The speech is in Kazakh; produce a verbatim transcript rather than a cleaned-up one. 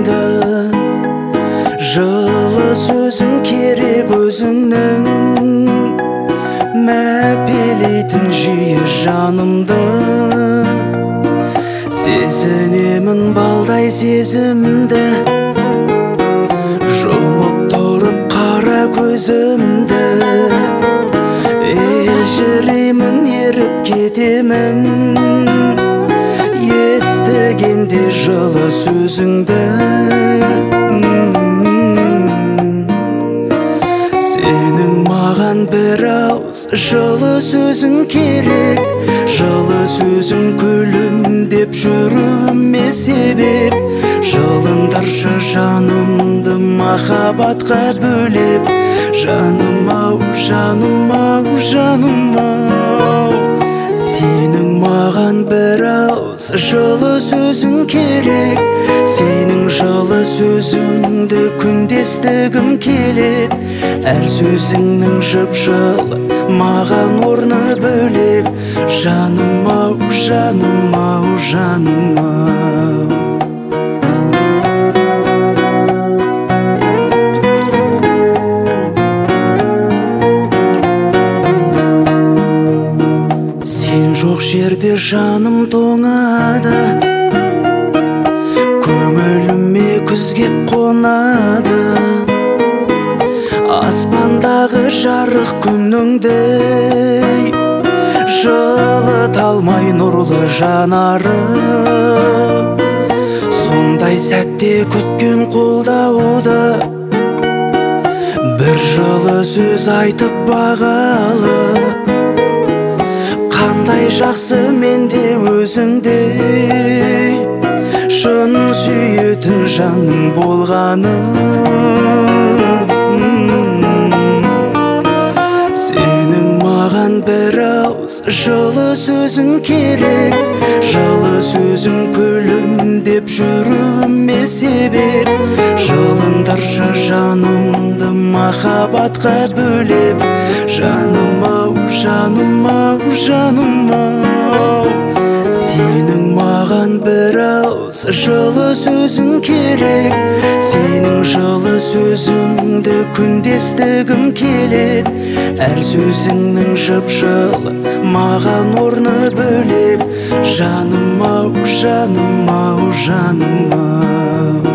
жанымды. Жылы сөзің керек өзіңнің, мәпелейтін жиі жанымды. Сезінемін балдай сезімді, жұмып тұрып қара көзімді. Елжіремін, еріп кетемін, естігенде жылы сөзіңді. Сенің маған бір ауыз жылы сөзің керек, жылы сөзің күлім деп жүруіме себеп. Жылындыршы жанымды махаббатқа бөлеп, жаным ау, жаным ау, жаным ау. Сенің маған бір ауыз жылы сөзің керек, сенің жылы сөзіңді күнде естігім келеді. Әр сөзіңнің жып-жылы маған орны бөлек. Жаным ау, жаным ау, жаным ау. Жоқ жерде жаным тоңады, көңіліме күз кеп қонады. Аспандағы жарық күніңдей жылыта алмай нұрлы жанары. Сондай сәтте күткен қолдауды, бір жылы сөз айтып бағалы. Қандай жақсы менде өзіңдей, шын сүйетін жаның болғаны. Сенің маған бір ауыз жылы сөзің керек, жылы сөзің күлім деп жүруіме себеп. Жылындыршы жанымды махаббатқа бөлеп, жаным ау, жаным ау, жаным ау. Сенің маған бір ауыз жылы сөзің керек, сенің жылы сөзіңді күнде естігім келеді. Әр сөзіңнің жып-жылы маған орны бөлек. Жаным ау, жаным ау, жаным ау.